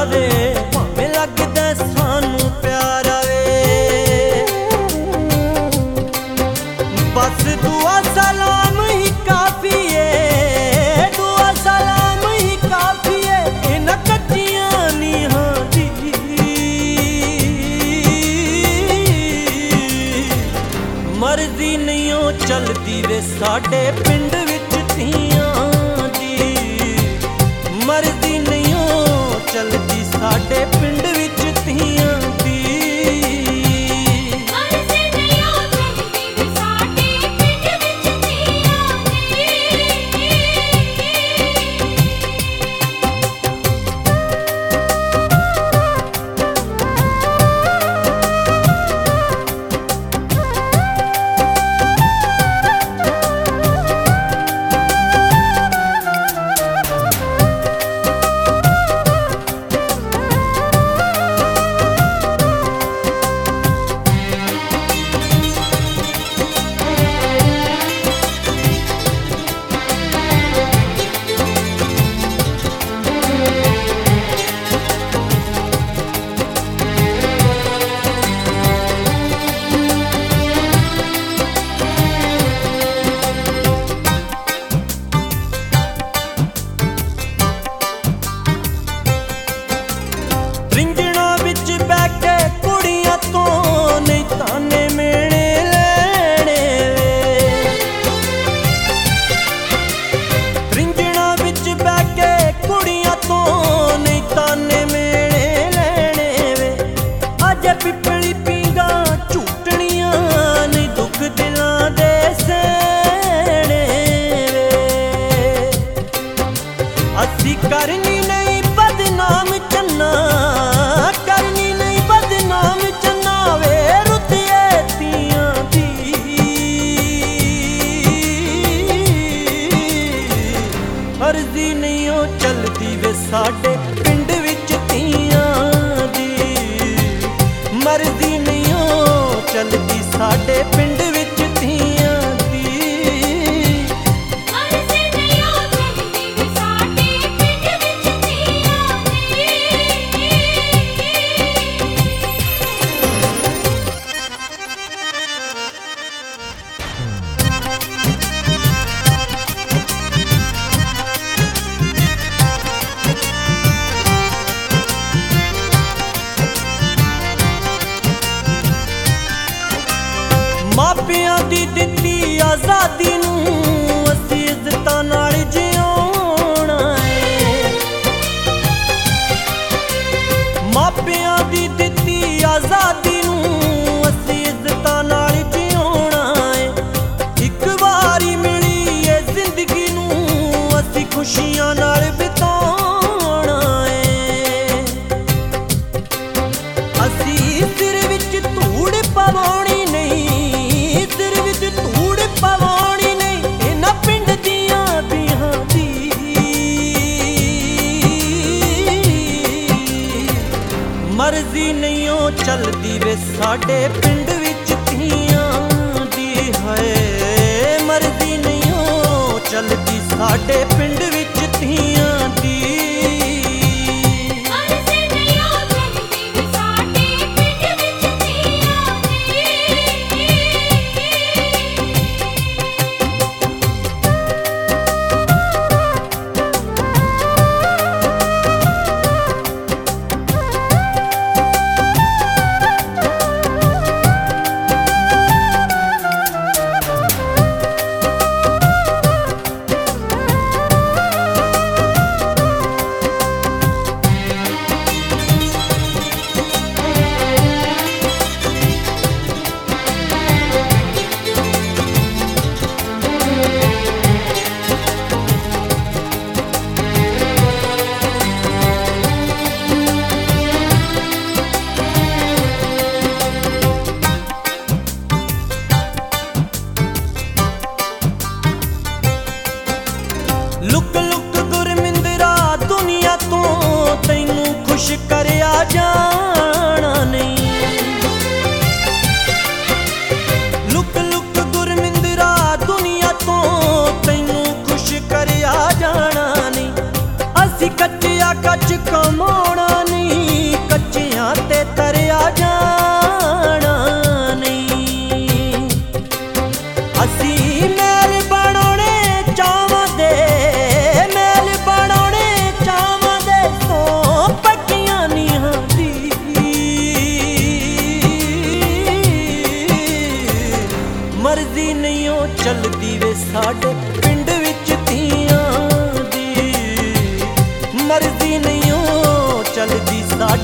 वे भावें लगदा सानू प्यारा वे। बस दुआ सलाम ही काफी है, दुआ सलाम ही काफी है इन्हां कच्चियां नीहां दी। मर्जी नहीं ओ चलदी वे साडे पिंड विच धीआं दी, मर्जी नहीं ओ चलदी साडे पिंड विच धीआं दी। पिपली पींगा झूटनियां नहीं दुख दिलां दे सहने वे। असी करनी नहीं बदनाम चन्ना, करनी नहीं बदनाम चन्ना वे रुतिए तियां दी। अर्जी नहीं ओ चलदी वे साडे पिंड विच तियां दी, मर्जी नहीं ओ चलदी साडे पिंड विच धीआं दी। मर्जी नहीं ओ चलदी वे साडे पिंड विच धीआं मापियां दी दित्ती आज़ादी नूं असीं इज़्ज़तां नाल जिउणा है। मापियां दी दित्ती आज़ादी नूं असीं इज़्ज़तां नाल जिउणा है। इक वारी मिली ए जिंदगी नूं असीं खुशियां नाल बिताउणा है। असीं सिर विच धूड़ पवाउणी नहीं, सिर विच धूड़ पवाउणी नहीं इन्हां पिंड दियां धीआं दी। मर्जी नहीं ओ चलदी वे साडे पिंड विच धीआं दी है, मर्जी नहीं ओ चलदी साडे पिंड विच धीआं दी। मर्जी नहीं ओ चलदी वे साडे पिंड विच धीआं लुक लुक गुरमिंदरा दुनिया तो तैनू खुश करया जाना नहीं। लुक लुक गुरमिंदरा दुनिया तो तैनू खुश करया जाना नहीं। असी कच्चिया कच कमाउणा नहीं।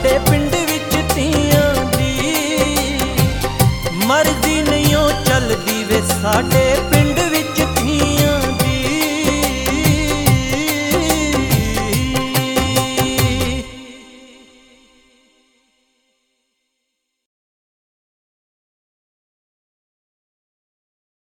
साडे पिंड विच धीआं दी मर्जी नहीं ओ चलदी वे साडे